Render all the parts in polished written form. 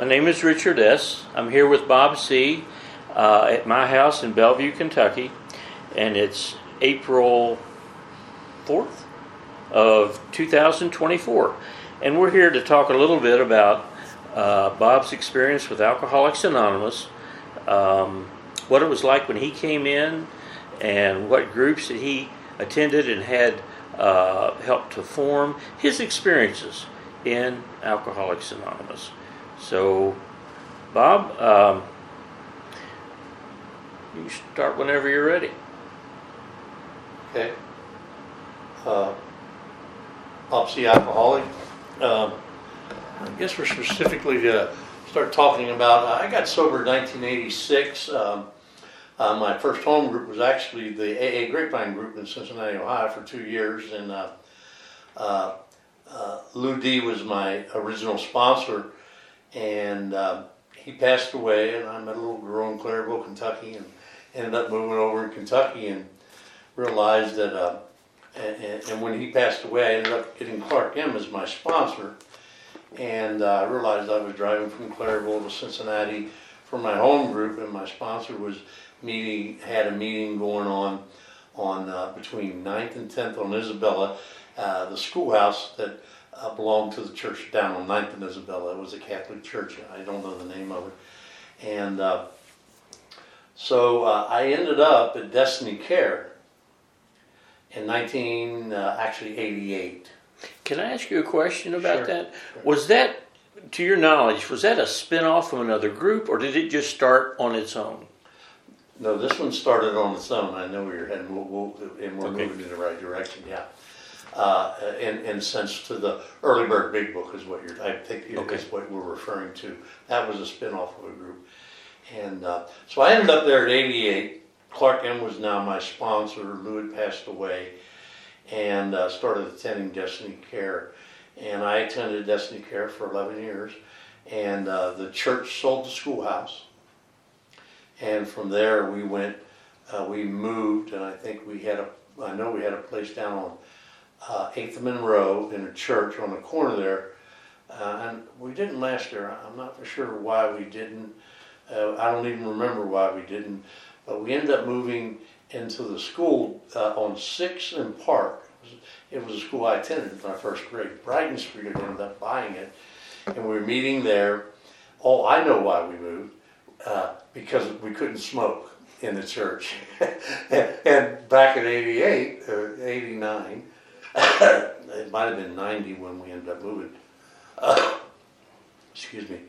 My name is Richard S. I'm here with Bob C. At my house in Bellevue, Kentucky, and it's April 4th of 2024. And we're here to talk a little bit about Bob's experience with Alcoholics Anonymous, what it was like when he came in, and what groups that he attended and had helped to form, his experiences in Alcoholics Anonymous. So, Bob, you start whenever you're ready. Okay. Bob C. Alcoholic. I guess we're specifically to start talking about, I got sober in 1986. My first home group was actually the AA Grapevine group in Cincinnati, Ohio for 2 years. And Lou D was my original sponsor. And he passed away, and I met a little girl in Clairville, Kentucky, and ended up moving over in Kentucky and realized that, and when he passed away, I ended up getting Clark M as my sponsor. And I realized I was driving from Clairville to Cincinnati for my home group, and my sponsor was had a meeting going on between 9th and 10th on Isabella, the schoolhouse that belonged to the church down on 9th and Isabella. It was a Catholic church. I don't know the name of it. And so I ended up at Destiny Care in 1988. Can I ask you a question about Sure. that? Was that, to your knowledge, was that a spin-off from another group, or did it just start on its own? No, this one started on its own. I know where you're heading, and we're Okay. moving in the right direction. Yeah. In sense to the Early Bird Big Book is what I think Okay. is what we're referring to. That was a spin-off of a group. And so I ended up there at 88. Clark M was now my sponsor. Lou had passed away, and started attending Destiny Care. And I attended Destiny Care for 11 years. And the church sold the schoolhouse. And from there we moved, and I think I know we had a place down on 8th and Monroe in a church on the corner there. And we didn't last there. I'm not for sure why we didn't. I don't even remember why we didn't. But we ended up moving into the school on 6th and Park. It was a school I attended in my first grade. Brighton Street, I ended up buying it. And we were meeting there. Oh, I know why we moved. Because we couldn't smoke in the church. And back in 88, or 89, it might have been 90 when we ended up moving. Excuse me.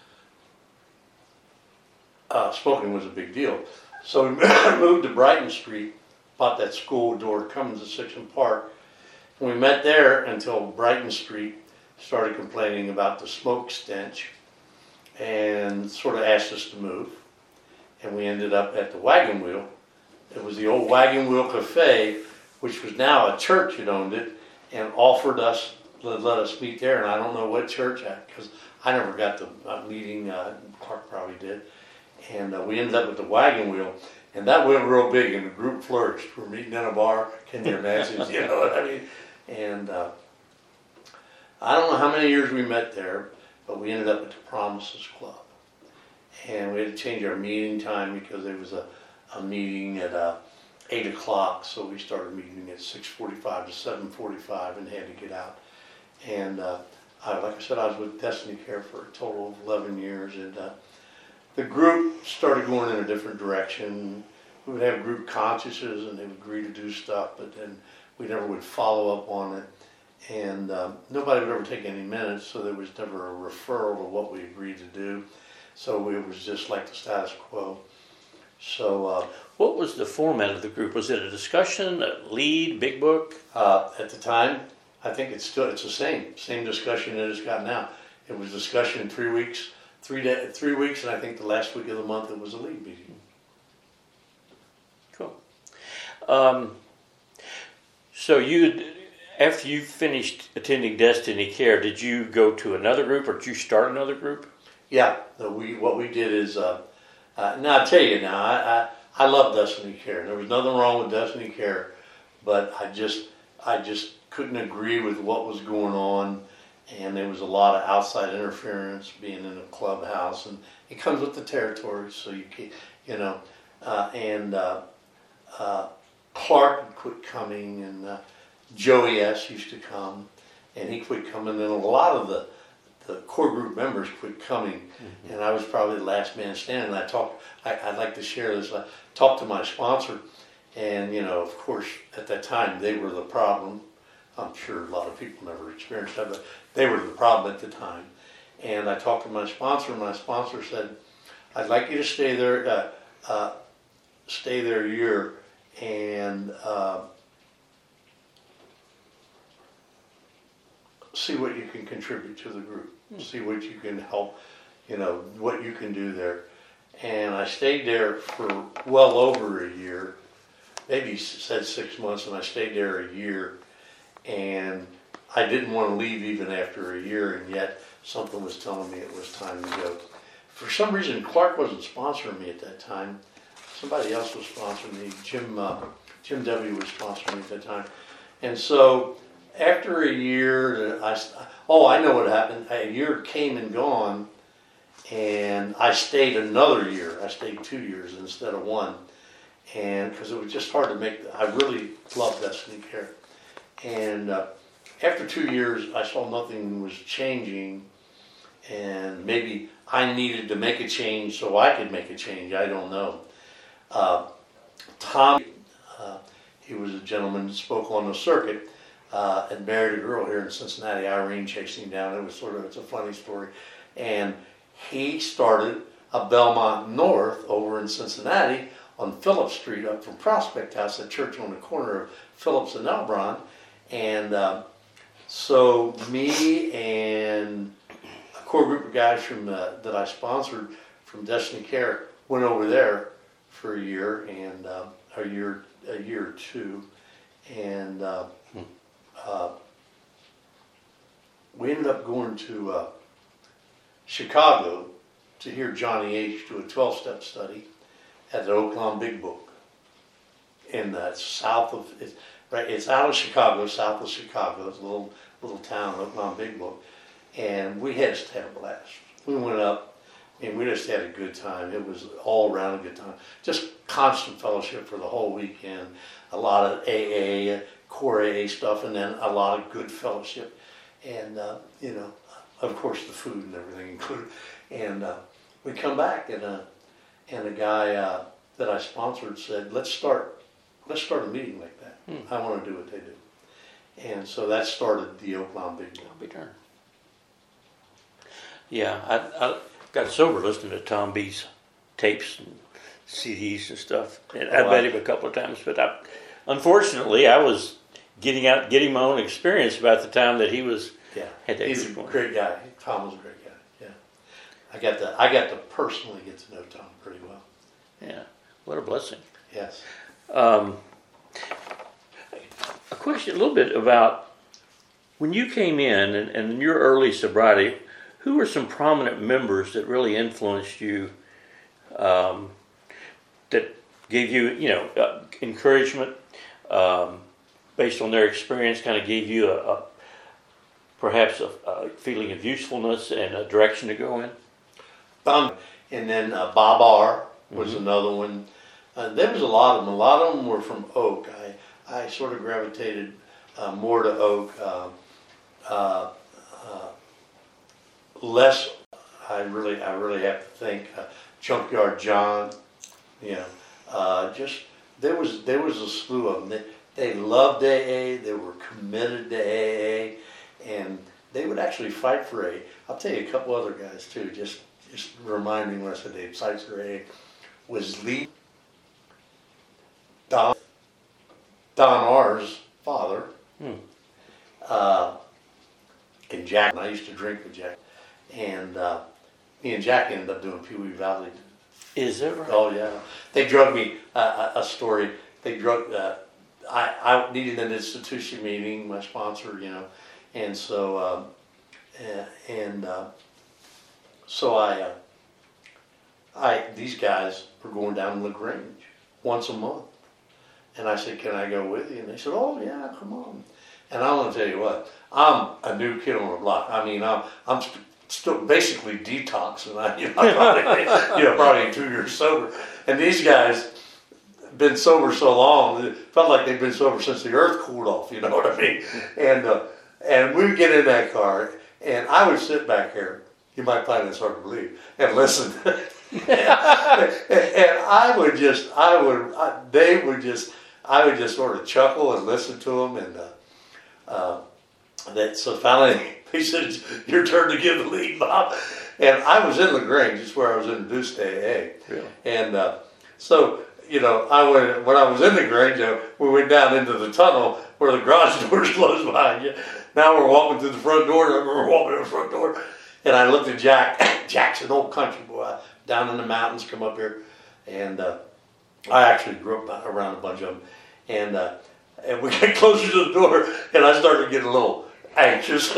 Smoking was a big deal. So we moved to Brighton Street, bought that school door coming to 6th and Park. And we met there until Brighton Street started complaining about the smoke stench and sort of asked us to move. And we ended up at the Wagon Wheel. It was the old Wagon Wheel Cafe, which was now a church that owned it, and offered us, let us meet there. And I don't know what church, because I never got the meeting, Clark probably did. And we ended up at the Wagon Wheel, and that went real big, and the group flourished. We're meeting in a bar, can you imagine? You know what I mean? And I don't know how many years we met there, but we ended up at the Promises Club. And we had to change our meeting time because there was a meeting at 8 o'clock, so we started meeting at 6:45 to 7:45 and had to get out. And like I said, I was with Destiny Care for a total of 11 years, and the group started going in a different direction. We would have group consciences, and they would agree to do stuff, but then we never would follow up on it. And nobody would ever take any minutes, so there was never a referral to what we agreed to do. So it was just like the status quo. So What was the format of the group? Was it a discussion, a lead, big book? at the time, I think it's the same discussion that it's got now. It was discussion in 3 weeks, 3 weeks, and I think the last week of the month it was a lead meeting. Cool. So after you finished attending Destiny Care, did you go to another group, or did you start another group? Yeah, what we did is, now I tell you now, I love Destiny Care. There was nothing wrong with Destiny Care, but I just couldn't agree with what was going on, and there was a lot of outside interference being in a clubhouse, and it comes with the territory, so you can, you know, and Clark had quit coming, and Joey S. used to come, and he quit coming, and a lot of the core group members quit coming, and I was probably the last man standing. I'd like to share this. I talked to my sponsor, and you know, of course, at that time they were the problem. I'm sure a lot of people never experienced that, but they were the problem at the time. And I talked to my sponsor, and my sponsor said, "I'd like you to stay there a year, and see what you can contribute to the group, see what you can help, you know, what you can do there." And I stayed there for well over a year, maybe said 6 months, and I stayed there a year. And I didn't want to leave even after a year, and yet something was telling me it was time to go. For some reason, Clark wasn't sponsoring me at that time. Somebody else was sponsoring me. Jim W. was sponsoring me at that time. And so after a year, I know what happened. A year came and gone, and I stayed another year. I stayed 2 years instead of one, and because it was just hard to make. I really loved Destiny Care. And after 2 years, I saw nothing was changing, and maybe I needed to make a change so I could make a change. I don't know. Tom, he was a gentleman that spoke on the circuit, and married a girl here in Cincinnati. Irene chased him down. It's a funny story. And he started a Belmont North over in Cincinnati on Phillips Street up from Prospect House, a church on the corner of Phillips and Elbron. And so me and a core group of guys from that I sponsored from Destiny Care went over there for a year and a year or two, and we ended up going to Chicago to hear Johnny H. do a 12-step study at the Oaklawn Big Book in the south of. Right, it's out of Chicago, south of Chicago. It's a little town, Oaklawn Big Book, and we just had a blast. We went up, and we just had a good time. It was all around a good time. Just constant fellowship for the whole weekend. A lot of AA, core AA stuff, and then a lot of good fellowship, and you know, of course, the food and everything included. And we come back, and a guy that I sponsored said, "Let's start a meeting like that. I want to do what they do." And so that started the Oaklawn Big Book. Yeah, I got sober listening to Tom B's tapes and CDs and stuff. And I met him a couple of times, but unfortunately, I was getting my own experience about the time that he was. Yeah, had that he's a great guy. Tom was a great guy. Yeah, I got to personally get to know Tom pretty well. Yeah, what a blessing. Yes. A question a little bit about when you came in and in your early sobriety, who were some prominent members that really influenced you, that gave you, encouragement based on their experience, kind of gave you perhaps a feeling of usefulness and a direction to go in? And then Bob R. was another one. There was a lot of them. A lot of them were from Oak. I sort of gravitated more to Oak. Less, I really have to think. Junkyard John, just there was a slew of them. They loved AA. They were committed to AA, and they would actually fight for AA. I'll tell you a couple other guys too. Just remind me when I said they'd fight for AA. Was Lee Don R's father, and Jack. And I used to drink with Jack, and me and Jack ended up doing Pee Wee Valley. Is that right? Oh yeah, they drugged me. A story. They drugged. I needed an institution meeting. My sponsor, and so these guys were going down to LaGrange once a month. And I said, "Can I go with you?" And they said, "Oh yeah, come on." And I'm gonna tell you what, I'm a new kid on the block. I mean, I'm still basically detoxing. Probably 2 years sober. And these guys been sober so long, it felt like they've been sober since the earth cooled off. You know what I mean? And we would get in that car, and I would sit back here. You might find this hard to believe, and listen. and I would just sort of chuckle and listen to them, and so finally he said, "It's your turn to give the lead, Bob." And I was in LaGrange, it's where I was introduced to AA. Really? And so when I was in LaGrange, we went down into the tunnel where the garage doors closed behind you. Now we're walking through the front door. And I remember walking to the front door, and I looked at Jack. Jack's an old country boy down in the mountains, come up here, and I actually grew up around a bunch of them. And we got closer to the door, and I started getting a little anxious.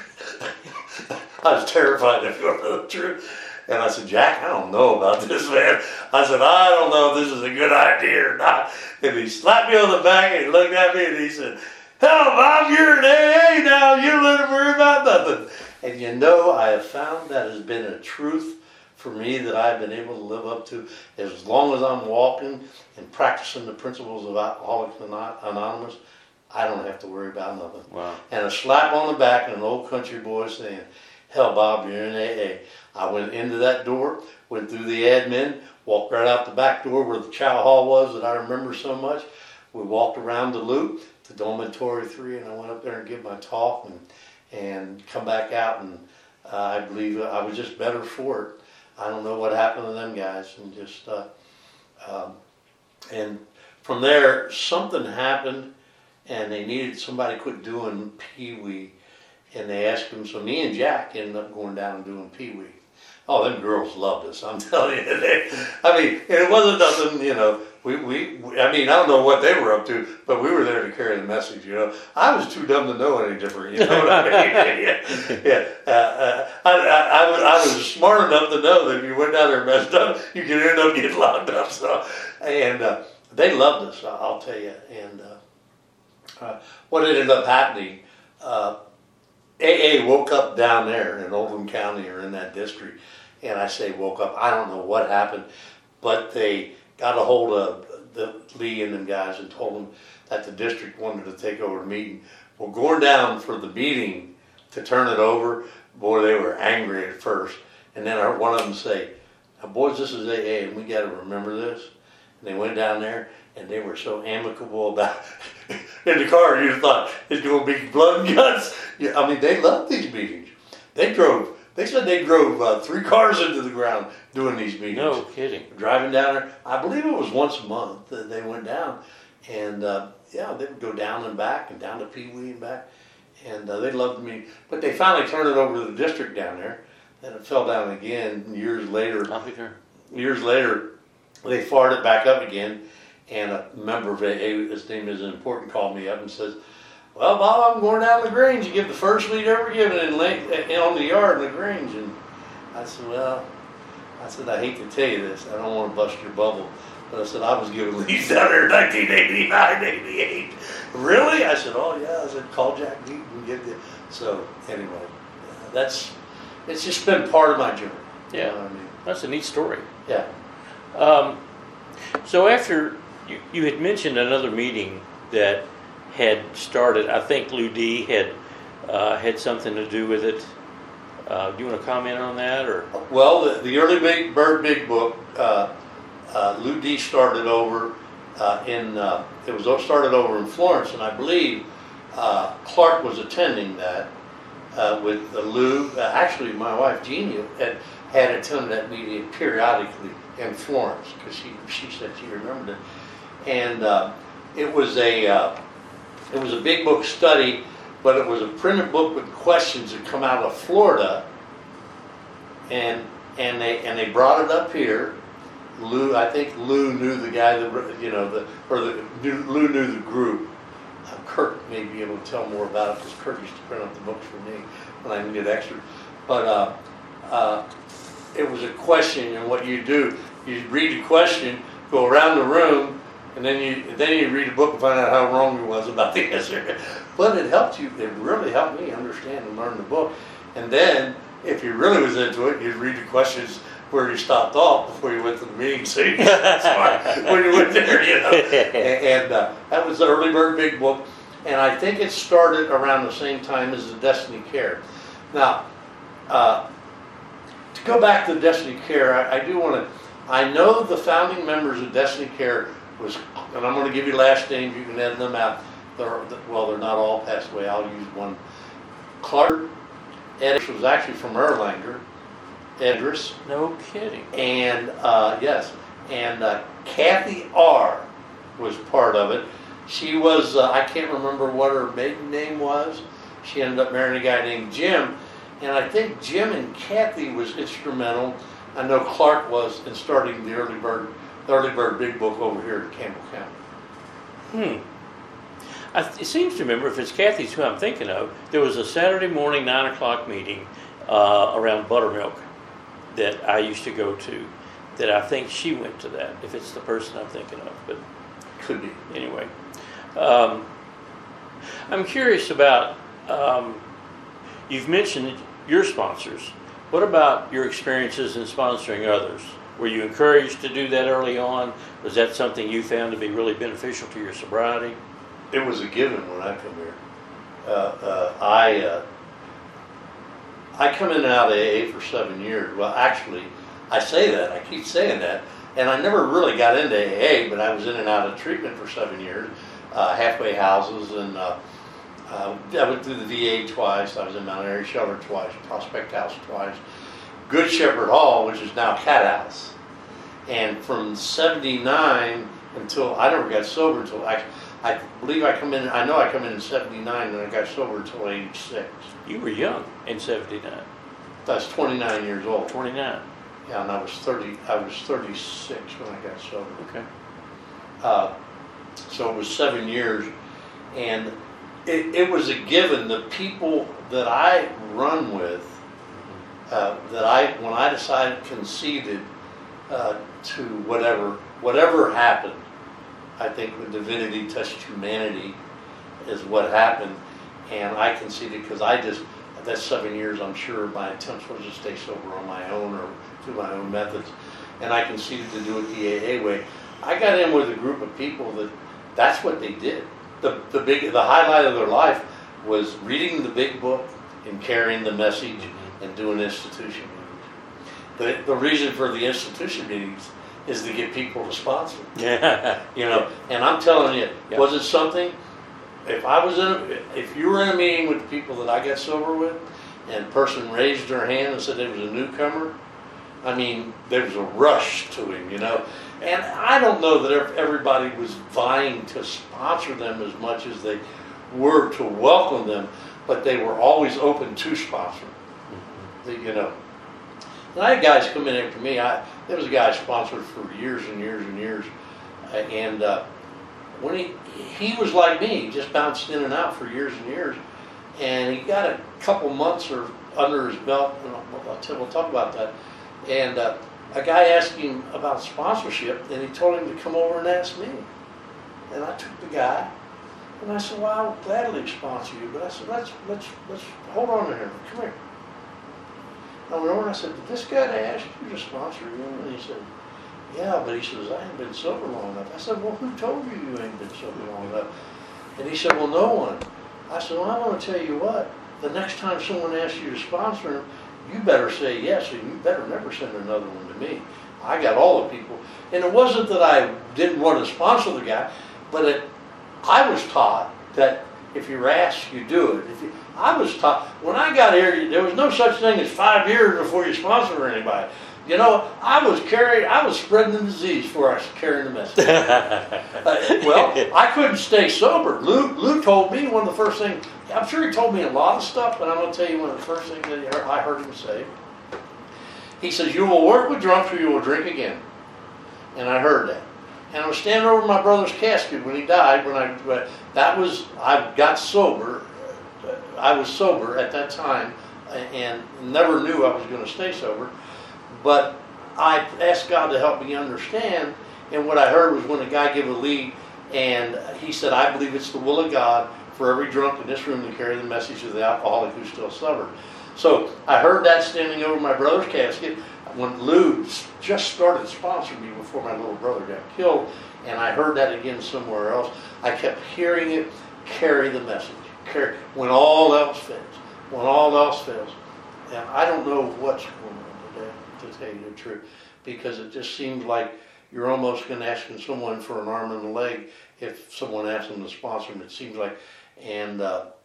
I was terrified, if you want to know the truth. And I said, "Jack, I don't know about this, man." I said, "I don't know if this is a good idea or not." And he slapped me on the back, and he looked at me, and he said, "Hell, Bob, you're an AA now. You don't let him worry about nothing." And I have found that has been a truth for me that I've been able to live up to. As long as I'm walking and practicing the principles of Alcoholics Anonymous, I don't have to worry about nothing. Wow. And a slap on the back and an old country boy saying, "Hell, Bob, you're in AA." I went into that door, went through the admin, walked right out the back door where the chow hall was that I remember so much. We walked around the loop to Dormitory 3, and I went up there and give my talk and come back out, and I believe I was just better for it. I don't know what happened to them guys, and just and from there something happened, and they needed somebody to quit doing Pee-wee, and they asked him. So me and Jack ended up going down and doing Pee-wee. Oh, them girls loved us. I'm telling you. And it wasn't nothing. I don't know what they were up to, but we were there to carry the message. I was too dumb to know any different. You know what I mean? Yeah. I was smart enough to know that if you went down there and messed up, you could end up getting locked up. So, and they loved us. I'll tell you. And what ended up happening, AA woke up down there in Oldham County or in that district. And I say woke up, I don't know what happened, but they got a hold of the Lee and them guys and told them that the district wanted to take over the meeting. Well, going down for the meeting to turn it over, boy, they were angry at first. And then I heard one of them say, "Now, boys, this is AA, and we got to remember this." And they went down there, and they were so amicable about it. In the car, you'd have thought it's going to be blood and guts. Yeah, I mean, they loved these meetings. They said they drove 3 cars into the ground doing these meetings. No kidding. Driving down there. I believe it was once a month that they went down. And, they would go down and back and down to Pee-wee and back. And they loved me. But they finally turned it over to the district down there. Then it fell down again years later. I'll be there. Years later, they fired it back up again. And a member of AA, his name is important, called me up and says, "Well, Bob, I'm going down LaGrange to give the first lead ever given on the yard in LaGrange." And I said, "I hate to tell you this. I don't want to bust your bubble. But I said, I was giving leads down there in 1989, 88. Really? I said, oh, yeah. I said, call Jack Deep and get the... So, anyway, it's just been part of my journey. Yeah. You know what I mean? That's a neat story. Yeah. So after... You had mentioned another meeting that had started. I think Lou D had something to do with it. Do you want to comment on that, or? Well, the early Big Bird Big Book, Lou D started over started over in Florence, and I believe Clark was attending that with Lou. Actually, my wife Jeannie had attended that meeting periodically in Florence because she said she remembered it. And it was a big book study, but it was a printed book with questions that come out of Florida, and they brought it up here. I think Lou knew the guy that Lou knew the group. Kurt may be able to tell more about it because Kurt used to print up the books for me when I needed extras. But it was a question, and what you do, you read the question, go around the room. And then you read a book and find out how wrong you was about the answer. But it helped you. It really helped me understand and learn the book. And then, if you really was into it, you'd read the questions where you stopped off before you went to the meeting. So you got smart when you went there, you know. And that was the Early Bird Big Book. And I think it started around the same time as the Destiny Care. Now, to go back to Destiny Care, I do want to. I know the founding members of Destiny Care was, and I'm going to give you last names. You can edit them out. They're not all passed away. I'll use one. Clark Edris was actually from Erlanger. Edris. No kidding. And yes, and Kathy R. was part of it. She was, I can't remember what her maiden name was. She ended up marrying a guy named Jim. And I think Jim and Kathy was instrumental. I know Clark was in starting the Early Bird Big Book over here in Campbell County. It seems to remember, if it's Kathy's who I'm thinking of, there was a Saturday morning 9 o'clock meeting around buttermilk that I used to go to, that I think she went to that, if it's the person I'm thinking of. But could be. Anyway. I'm curious about, you've mentioned your sponsors. What about your experiences in sponsoring others? Were you encouraged to do that early on? Was that something you found to be really beneficial to your sobriety? It was a given when I come here. I come in and out of AA for 7 years. Well, actually, I say that. I keep saying that. And I never really got into AA, but I was in and out of treatment for 7 years. Halfway houses, and I went through the VA twice. I was in Mount Airy Shelter twice, Prospect House twice, Good Shepherd Hall, which is now Cat House. And from 79 until, I never got sober until, I believe I come in, I know I come in 79 and I got sober until age 6. You were young in 79. I was 29 years old. 29. Yeah, and I was 36 when I got sober. Okay. So it was 7 years, and it was a given. The people that I run with, when I decided conceded to whatever happened, I think when divinity touched humanity is what happened, and I conceded because that 7 years, I'm sure my attempts was to stay sober on my own or through my own methods, and I conceded to do it the AA way. I got in with a group of people that's what they did. The highlight of their life was reading the big book and carrying the message and doing institution meetings. The reason for the institution meetings is to get people to sponsor. Yeah. You know, and I'm telling you, was it something? If you were in a meeting with the people that I got sober with, and a person raised their hand and said they was a newcomer, I mean, there was a rush to him, you know. And I don't know that everybody was vying to sponsor them as much as they were to welcome them, but they were always open to sponsor. You know. And I had guys come in after me. There was a guy I sponsored for years and years and years, and when he was like me, he just bounced in and out for years and years, and he got a couple months or under his belt. And we'll talk about that. And a guy asked him about sponsorship, and he told him to come over and ask me. And I took the guy, and I said, "Well, I'll gladly sponsor you." But I said, "Let's hold on to him. Come here." I went over and I said, "Did this guy ask you to sponsor you?" And he said, "Yeah," but he says, "I ain't been sober long enough." I said, "Well, who told you you ain't been sober long enough?" And he said, "Well, no one." I said, "Well, I want to tell you what. The next time someone asks you to sponsor him, you better say yes, and you better never send another one to me. I got all the people." And it wasn't that I didn't want to sponsor the guy, but I was taught that if you're asked, you do it. I was taught, when I got here, there was no such thing as 5 years before you sponsor anybody. You know, I was spreading the disease before I was carrying the message. Well, I couldn't stay sober. Lou told me one of the first things, I'm sure he told me a lot of stuff, but I'm going to tell you one of the first things that I heard him say. He says, "You will work with drunks or you will drink again." And I heard that. And I was standing over my brother's casket when he died. I got sober. I was sober at that time and never knew I was going to stay sober. But I asked God to help me understand. And what I heard was when a guy gave a lead, and he said, "I believe it's the will of God for every drunk in this room to carry the message of the alcoholic who still suffers. So I heard that standing over my brother's casket when Lou just started sponsoring me before my little brother got killed, and I heard that again somewhere else. I kept hearing it, carry the message, carry, when all else fails, when all else fails. And I don't know what's going on today, to tell you the truth, because it just seems like you're almost going to asking someone for an arm and a leg if someone asks them to sponsor them. It seems like, and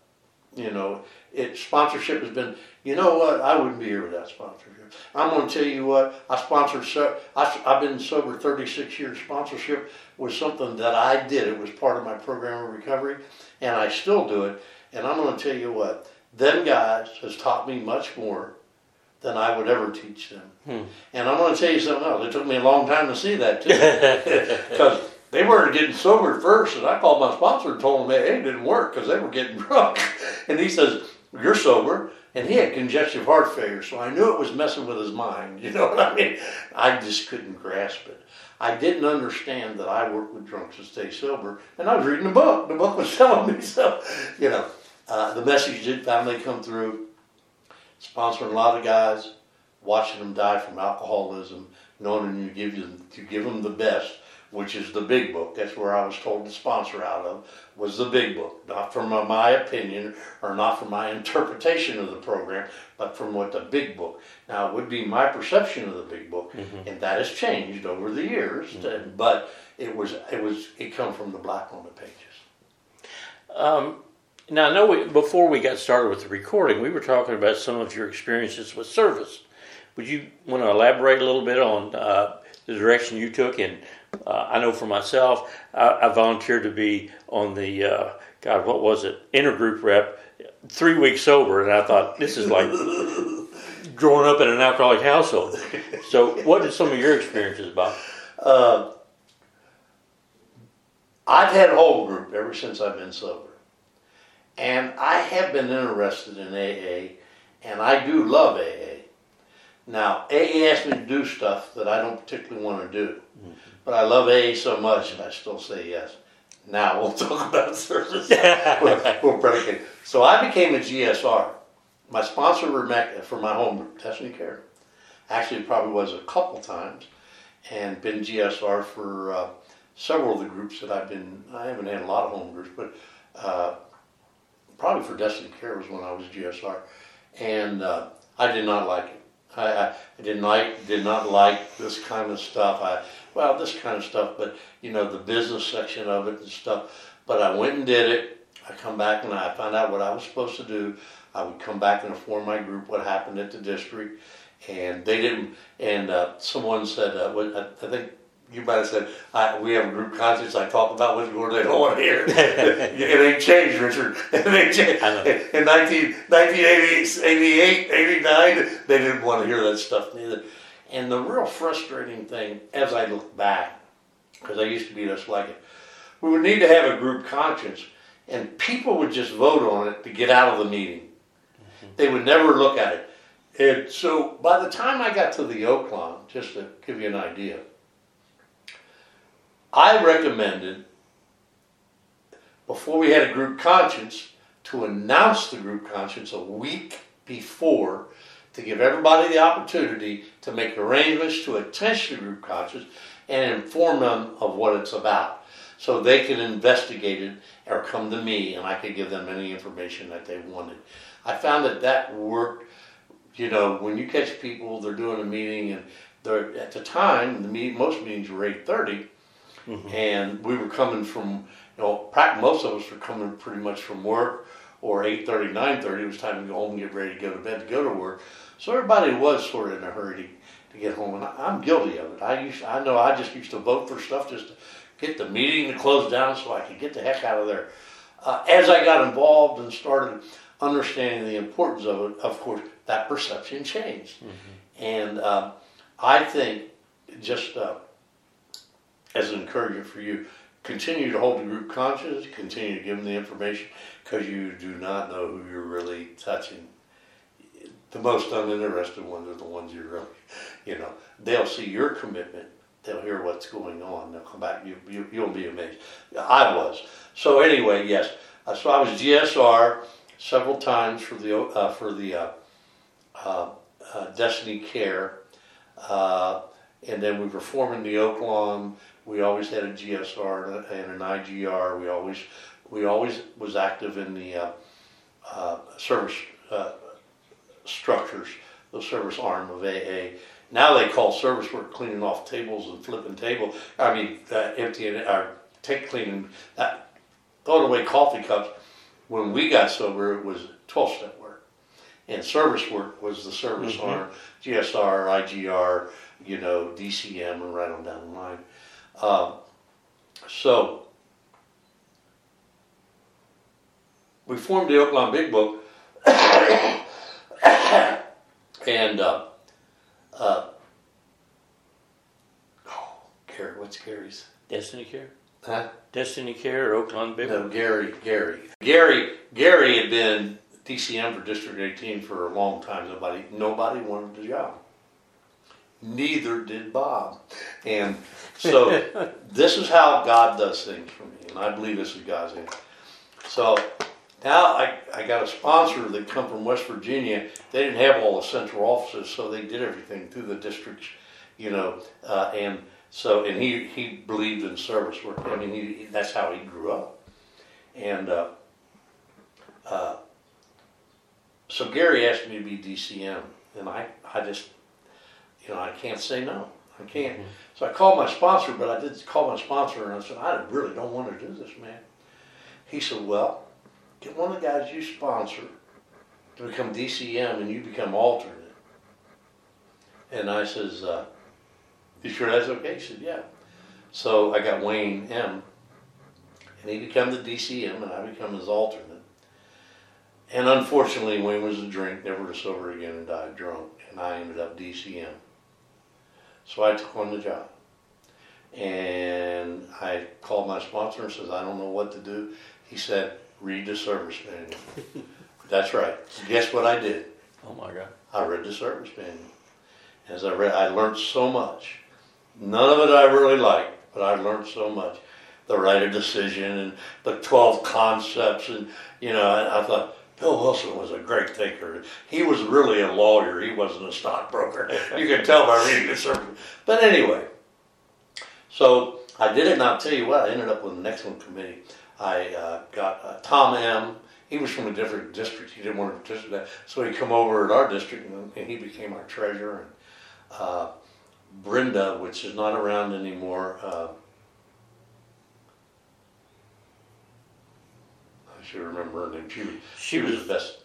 sponsorship has been. You know what? I wouldn't be here without sponsorship. I'm going to tell you what. I've been sober 36 years. Sponsorship was something that I did. It was part of my program of recovery, and I still do it. And I'm going to tell you what. Them guys has taught me much more than I would ever teach them. And I'm going to tell you something else. It took me a long time to see that, too. Because they weren't getting sober at first, and I called my sponsor and told him, hey, it didn't work because they were getting drunk. And he says, you're sober. And he had congestive heart failure, so I knew it was messing with his mind. You know what I mean? I just couldn't grasp it. I didn't understand that I worked with drunks to stay sober, and I was reading a book. The book was telling me so. The message did finally come through. Sponsoring a lot of guys, watching them die from alcoholism, knowing you give them the best, which is the big book. That's where I was told to sponsor out of, was the big book. Not from my opinion or not from my interpretation of the program, but from what the big book. Now, it would be my perception of the big book, and that has changed over the years, but it come from the black on the pages. Now, I know before we got started with the recording, we were talking about some of your experiences with service. Would you want to elaborate a little bit on the direction you took? And I know for myself, I volunteered to be on the, intergroup rep, 3 weeks sober, and I thought, this is like growing up in an alcoholic household. So what are some of your experiences about? I've had a whole group ever since I've been sober. And I have been interested in AA, and I do love AA. Now, AA asks me to do stuff that I don't particularly want to do. But I love AA so much, and I still say yes. Now, we'll talk about service. we'll predicate. So I became a GSR. My sponsor for my home group, Destiny Care, actually probably was a couple times, and been GSR for several of the groups that I've been. I haven't had a lot of home groups, but probably for Destiny Care was when I was GSR, and I did not like it. I did not like this kind of stuff. This kind of stuff, but the business section of it and stuff. But I went and did it. I come back and I found out what I was supposed to do. I would come back and inform my group what happened at the district, and they didn't. And someone said, I think you might have said, we have a group conscience. I talk about what's going on. They don't want to hear it. It ain't changed, Richard. It ain't changed. In 1988, 89, they didn't want to hear that stuff neither. And the real frustrating thing, as I look back, because I used to be just like it, we would need to have a group conscience, and people would just vote on it to get out of the meeting. They would never look at it. And so by the time I got to the Oaklawn, just to give you an idea, I recommended, before we had a group conscience, to announce the group conscience a week before to give everybody the opportunity to make arrangements to attend the group conscience and inform them of what it's about. So they can investigate it or come to me and I could give them any information that they wanted. I found that worked. When you catch people, they're doing a meeting and they're, at the time, most meetings were 8:30. And we were coming from, most of us were coming pretty much from work, or 8:30, 9:30, it was time to go home and get ready to go to bed to go to work. So everybody was sort of in a hurry to get home, and I'm guilty of it. I just used to vote for stuff just to get the meeting to close down so I could get the heck out of there. As I got involved and started understanding the importance of it, of course, that perception changed. And I think just as an encouragement for you, continue to hold the group conscious, continue to give them the information, because you do not know who you're really touching. The most uninterested ones are the ones you're really, they'll see your commitment, they'll hear what's going on, they'll come back, you'll be amazed. I was. So anyway, yes, So I was GSR several times for the Destiny Care, and then we were forming the Oaklawn. We always had a GSR and an IGR. We always was active in the service structures, the service arm of AA. Now they call service work cleaning off tables and flipping table. Emptying or cleaning, throwing away coffee cups. When we got sober, it was 12-step work, and service work was the service arm, GSR, IGR, DCM, and right on down the line. So we formed the Oaklawn Big Book, and Gary, what's Gary's? Destiny Care? Huh? Destiny Care or Oaklawn Big Book? No, Gary had been DCM for District 18 for a long time. Nobody wanted the job. Neither did Bob. And so this is how God does things for me, and I believe this is God's hand. So now I got a sponsor that come from West Virginia. They didn't have all the central offices, so they did everything through the districts, and he believed in service work. I mean, that's how he grew up. And so Gary asked me to be DCM, and I just, I can't say no. I can't. Mm-hmm. So I called my sponsor, but I did call my sponsor, and I said, I really don't want to do this, man. He said, well, get one of the guys you sponsor to become DCM, and you become alternate. And I says, you sure that's okay? He said, yeah. So I got Wayne M., and he became the DCM, and I become his alternate. And unfortunately, Wayne was a drink, never to sober again, and died drunk, and I ended up DCM. So I took on the job. And I called my sponsor and says, I don't know what to do. He said, read the service manual. That's right. Guess what I did? Oh my God. I read the service manual. As I read, I learned so much. None of it I really liked, but I learned so much. The right of decision and the 12 concepts, and I thought Bill Wilson was a great thinker. He was really a lawyer. He wasn't a stockbroker. You can tell by reading the service. But anyway, so I did it, and I'll tell you what, I ended up with an excellent committee. I got Tom M. He was from a different district. He didn't want to participate, so he come over at our district, and he became our treasurer. And Brenda, which is not around anymore. I should remember her name. She was the best.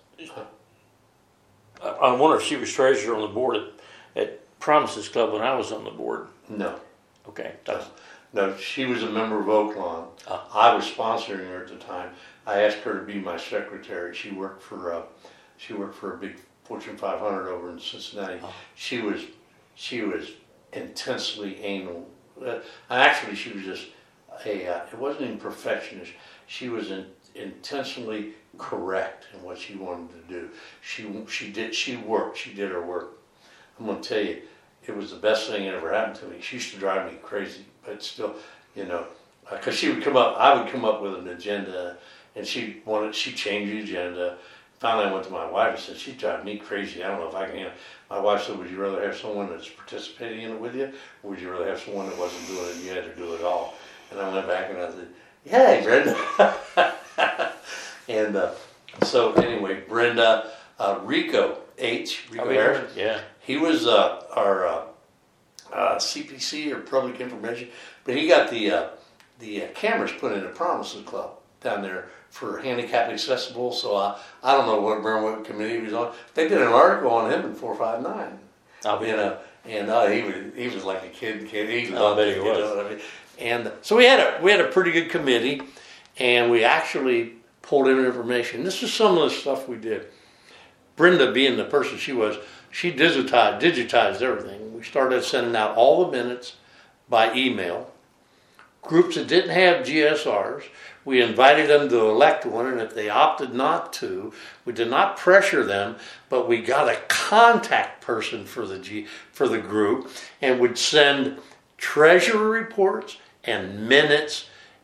I wonder if she was treasurer on the board at Promises Club when I was on the board. No. Okay. No, she was a member of Oaklawn. I was sponsoring her at the time. I asked her to be my secretary. She worked for a big Fortune 500 over in Cincinnati. She was intensely anal. Actually, she was just it wasn't even perfectionist. She was intentionally correct in what she wanted to do. She did her work. I'm going to tell you, it was the best thing that ever happened to me. She used to drive me crazy, but still, because she would come up, I would come up with an agenda, and she'd change the agenda. Finally, I went to my wife and said, she'd drive me crazy. I don't know if I can. My wife said, would you rather have someone that's participating in it with you, or would you rather have someone that wasn't doing it and you had to do it all? And I went back and I said, yay, Brenda. And so anyway, Brenda, Rico Harris. Yeah. He was our CPC or public information, but he got the cameras put in the Promises Club down there for handicap accessible. So I don't know what committee he was on. They did an article on him in 459. And he was like a kid. He loved it. You know what I mean? And so we had a pretty good committee, and we actually pulled in information. This is some of the stuff we did. Brenda, being the person she was, she digitized everything. We started sending out all the minutes by email. Groups that didn't have GSRs, we invited them to elect one, and if they opted not to, we did not pressure them, but we got a contact person for the group, and would send treasury reports and minutes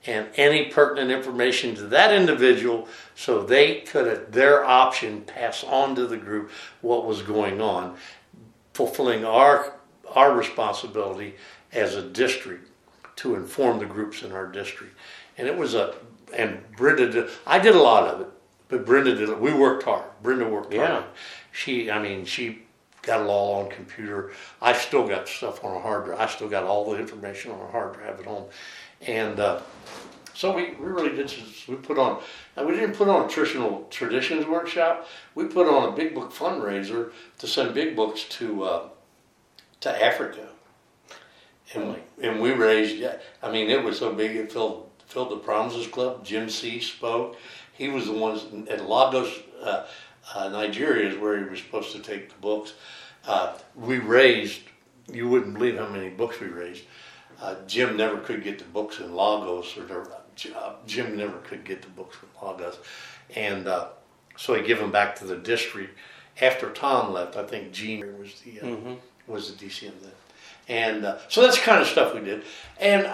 and any pertinent information to that individual so they could, at their option, pass on to the group what was going on, fulfilling our responsibility as a district to inform the groups in our district. And it was and Brenda did, I did a lot of it, but Brenda did it. We worked hard. Brenda worked hard. She got it all on computer. I still got stuff on a hard drive. I still got all the information on a hard drive at home. And so we really did, we put on, and we didn't put on a traditions workshop. We put on a big book fundraiser to send big books to Africa. And we raised, I mean, it was so big it filled the Promises Club. Jim C. spoke. He was the one at Lagos, Nigeria is where he was supposed to take the books. We raised, you wouldn't believe how many books we raised. Jim never could get the books in Lagos, Jim never could get the books in Lagos. And so he gave them back to the district. After Tom left, I think Gene was the DCM then. And so that's the kind of stuff we did. And,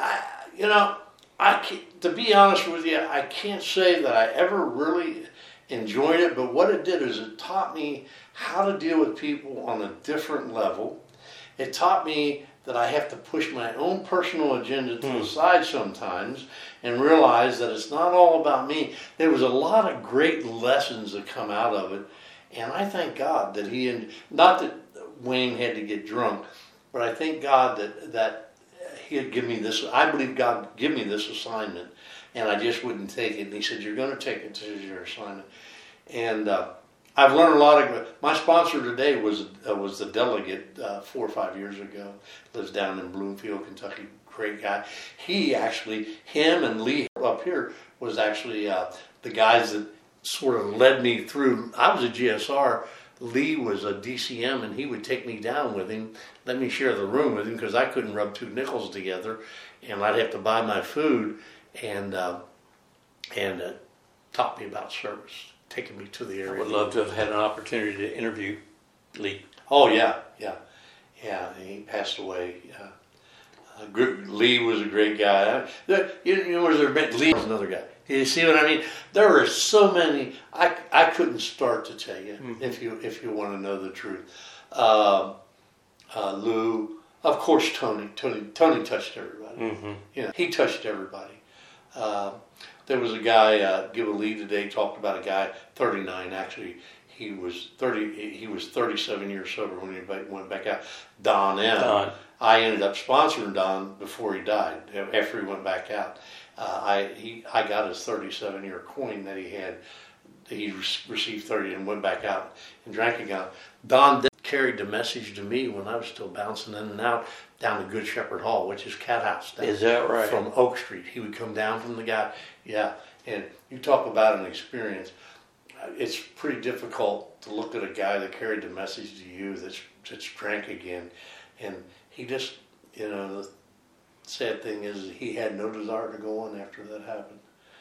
to be honest with you, I can't say that I ever really enjoyed it, but what it did is it taught me how to deal with people on a different level. It taught me that I have to push my own personal agenda to the side sometimes and realize that it's not all about me. There was a lot of great lessons that come out of it, and I thank God that not that Wayne had to get drunk, but I thank God that he had given me this. I believe God gave me this assignment, and I just wouldn't take it. And he said, "You're going to take it. This is your assignment." And I've learned a lot of. My sponsor today was the delegate 4 or 5 years ago. Lives down in Bloomfield, Kentucky. Great guy. Him and Lee up here was actually the guys that sort of led me through. I was a GSR. Lee was a DCM, and he would take me down with him, let me share the room with him because I couldn't rub 2 nickels together, and I'd have to buy my food, and taught me about service, taking me to the area. I would love to have had an opportunity to interview Lee. Oh yeah. He passed away. Lee was a great guy. Lee was another guy. You see what I mean? There were so many. I couldn't start to tell you if you want to know the truth. Lou, of course, Tony touched everybody. He touched everybody. There was a guy. Give a Lee today talked about a guy 39. Actually, he was 30. He was 37 years sober when he went back out. Don M. Don. I ended up sponsoring Don before he died. After he went back out. I got his 37-year coin that he had. He received 30 and went back out and drank again. Don carried the message to me when I was still bouncing in and out down to Good Shepherd Hall, which is Cat House. Is that right? From Oak Street. He would come down from the guy. Yeah, and you talk about an experience. It's pretty difficult to look at a guy that carried the message to you that's drank again. And he just, the sad thing is he had no desire to go on after that happened.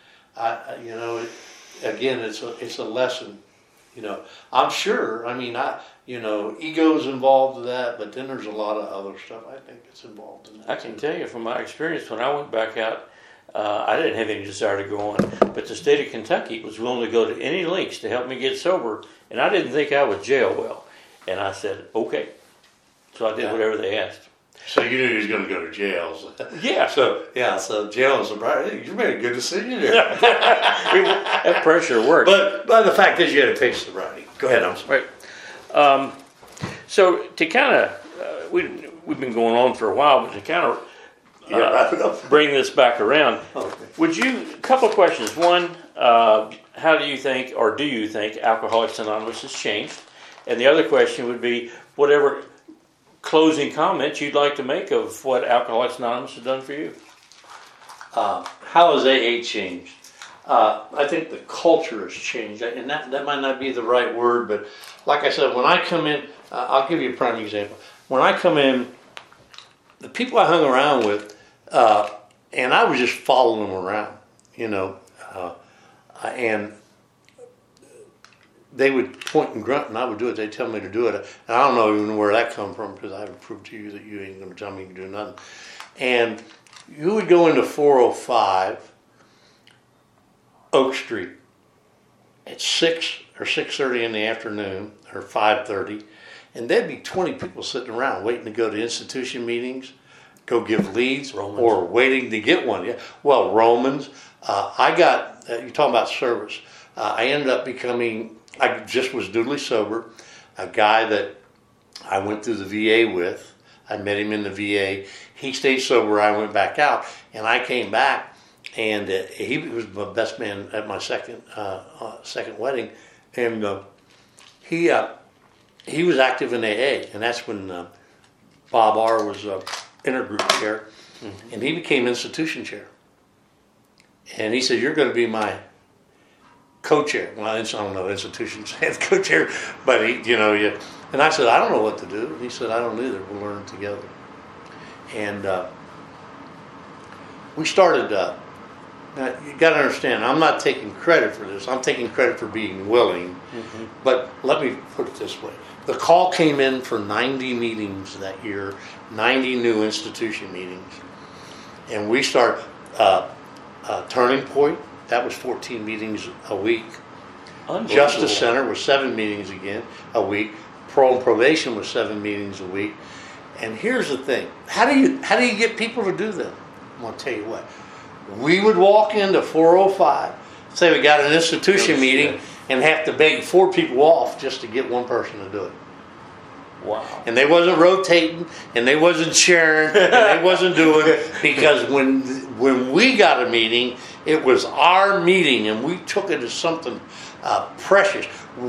Again, it's a lesson. I'm sure. I mean, ego's involved in that, but then there's a lot of other stuff I think that's involved in that. I can tell you from my experience when I went back out, I didn't have any desire to go on, but the state of Kentucky was willing to go to any lengths to help me get sober, and I didn't think I would jail well, and I said okay, so I did whatever they asked. So you knew he was going to go to jail. Yeah. So jail and sobriety. You made a good decision there. That pressure worked. But the fact is, you had to take sobriety. Go ahead, I'm sorry. Right. So to kind of, we've been going on for a while, but to kind of wrap it up. Bring this back around, Okay. A couple of questions. One, how do you think, or do you think, Alcoholics Anonymous has changed? And the other question would be, whatever closing comments you'd like to make of what Alcoholics Anonymous has done for you. How has AA changed? I think the culture has changed, and that might not be the right word, but like I said, when I come in, I'll give you a prime example. When I come in, the people I hung around with, and I was just following them around, and they would point and grunt, and I would do it. They'd tell me to do it. And I don't know even where that come from because I haven't proved to you that you ain't going to tell me to do nothing. And you would go into 405, Oak Street at 6 or 6:30 in the afternoon or 5:30, and there'd be 20 people sitting around waiting to go to institution meetings, go give leads, Romans. or waiting to get one. Yeah. Well, Romans. I got, you're talking about service. I ended up becoming, I just was doodly sober, a guy that I went through the VA with. I met him in the VA. He stayed sober. I went back out, and I came back, and he was my best man at my second wedding, and he was active in AA, and that's when Bob R. was intergroup chair, and he became institution chair. And he said, "You're going to be my co-chair." Well, I don't know institutions have co-chair, but and I said, "I don't know what to do." And he said, "I don't either. We'll learn together." And we started. Now you got to understand, I'm not taking credit for this. I'm taking credit for being willing. Mm-hmm. But let me put it this way: the call came in for 90 meetings that year, 90 new institution meetings, and we started. Turning Point, that was 14 meetings a week. Justice Center was 7 meetings again a week. Parole and Probation was 7 meetings a week. And here's the thing: how do you get people to do that? I'm going to tell you what. We would walk into 405, say we got an institution meeting, and have to beg 4 people off just to get one person to do it. Wow. And they wasn't rotating, and they wasn't sharing, and they wasn't doing, because when we got a meeting, it was our meeting, and we took it as something precious.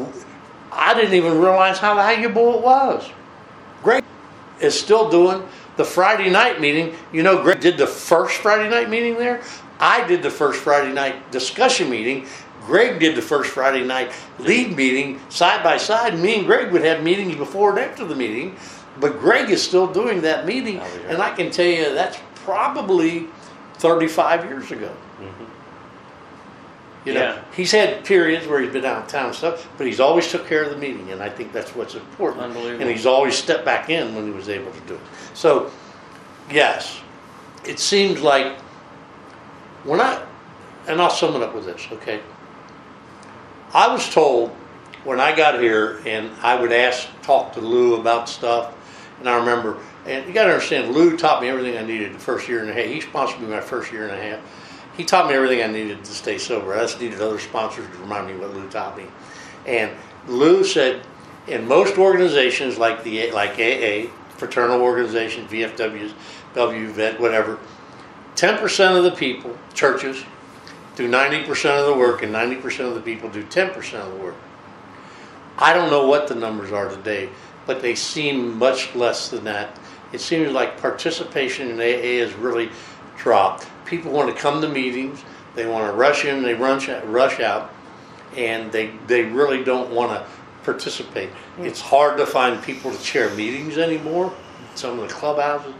I didn't even realize how valuable it was. Greg is still doing the Friday night meeting. You know, Greg did the first Friday night meeting there. I did the first Friday night discussion meeting. Greg did the first Friday night lead meeting side by side. Me and Greg would have meetings before and after the meeting, but Greg is still doing that meeting, and I can tell you that's probably 35 years ago. Mm-hmm. You know, he's had periods where he's been out of town and stuff, but he's always took care of the meeting, and I think that's what's important. Unbelievable. And he's always stepped back in when he was able to do it. So, yes, it seems like and I'll sum it up with this, okay? I was told when I got here, and I would talk to Lou about stuff, and I remember, and you got to understand, Lou taught me everything I needed the first year and a half. He sponsored me my first year and a half. He taught me everything I needed to stay sober. I just needed other sponsors to remind me what Lou taught me. And Lou said, in most organizations like AA, fraternal organizations, VFWs, Bellevue Vet, whatever, 10% of the people, churches, do 90% of the work, and 90% of the people do 10% of the work. I don't know what the numbers are today, but they seem much less than that. It seems like participation in AA has really dropped. People want to come to meetings, they want to rush in, they rush out, and they really don't want to participate. It's hard to find people to chair meetings anymore. Some of the clubhouses,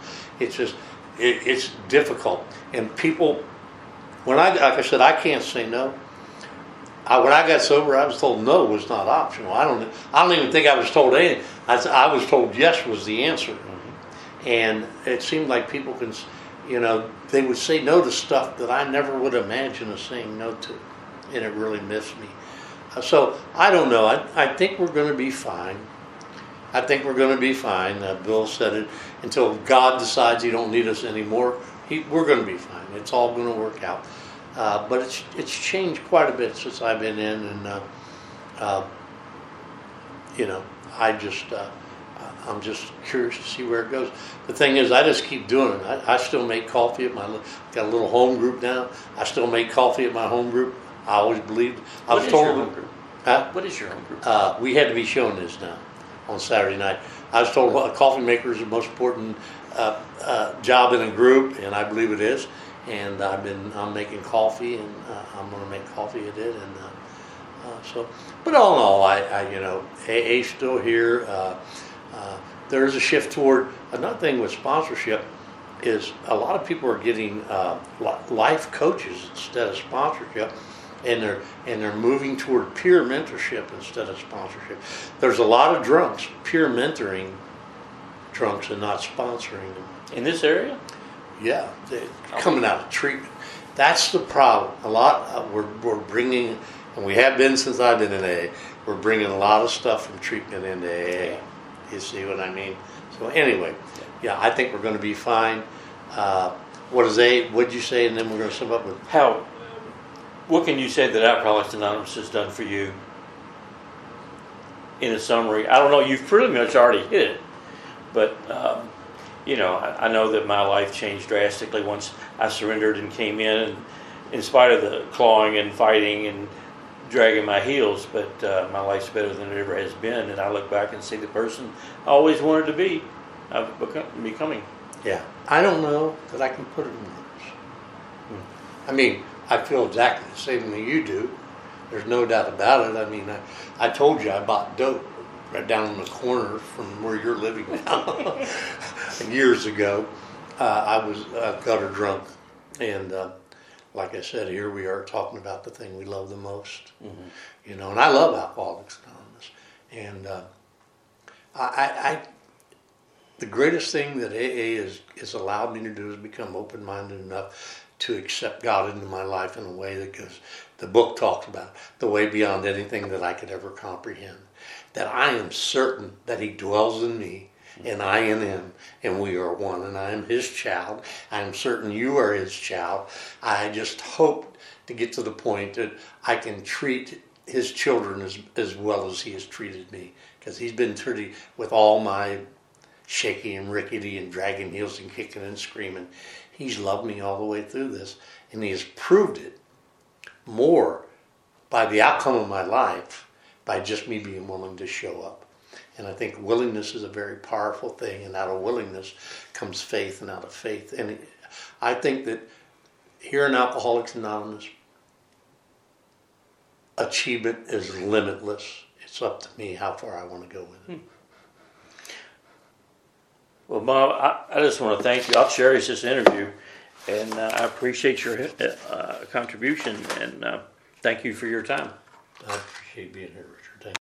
it's difficult. And people, like I said, I can't say no. When I got sober, I was told no was not optional. I don't even think I was told anything. I was told yes was the answer. Mm-hmm. And it seemed like people can, they would say no to stuff that I never would imagine us saying no to. And it really missed me. So I don't know. I think we're going to be fine. Bill said it. Until God decides He don't need us anymore, we're going to be fine. It's all going to work out. But it's changed quite a bit since I've been in, and I'm just curious to see where it goes. The thing is, I just keep doing it. I still make coffee at got a little home group now. I still make coffee at my home group. I always believed. What is your home group? Huh? What is your home group? We had to be shown this now on Saturday night. I was told a coffee maker is the most important job in a group, and I believe it is. And I'm making coffee, and I'm going to make coffee at it, and But all in all, AA's still here. There is a shift toward another thing with sponsorship. Is a lot of people are getting life coaches instead of sponsorship, and they're moving toward peer mentorship instead of sponsorship. There's a lot of drunks peer mentoring drunks and not sponsoring them in this area. Yeah, coming out of treatment. That's the problem. A lot, we're bringing, and we have been since I've been in AA, we're bringing a lot of stuff from treatment into AA. You see what I mean? So anyway, yeah, I think we're going to be fine. What'd you say, and then we're going to sum up with... What can you say that Alcoholics Anonymous has done for you in a summary? I don't know, you've pretty much already hit it, but I know that my life changed drastically once I surrendered and came in spite of the clawing and fighting and dragging my heels, but my life's better than it ever has been, and I look back and see the person I always wanted to be. I've becoming. Yeah, I don't know that I can put it in words. I mean, I feel exactly the same way you do. There's no doubt about it. I mean, I told you I bought dope right down in the corner from where you're living now. Years ago, I was gutter drunk, and like I said, here we are talking about the thing we love the most. Mm-hmm. And I love Alcoholics Anonymous, and the greatest thing that AA has allowed me to do is become open-minded enough to accept God into my life in a way that goes, the book talks about, the way beyond anything that I could ever comprehend. That I am certain that He dwells in me, and I in Him, and we are one, and I am His child. I am certain you are His child. I just hope to get to the point that I can treat His children as well as He has treated me, because He's been treated with all my shaky and rickety and dragging heels and kicking and screaming. He's loved me all the way through this, and He has proved it more by the outcome of my life, by just me being willing to show up. And I think willingness is a very powerful thing, and out of willingness comes faith, and out of faith. And I think that here in Alcoholics Anonymous, achievement is limitless. It's up to me how far I want to go with it. Well, Bob, I just want to thank you. I'll cherish this interview, and I appreciate your contribution, and thank you for your time. I appreciate being here, Richard. Thank you.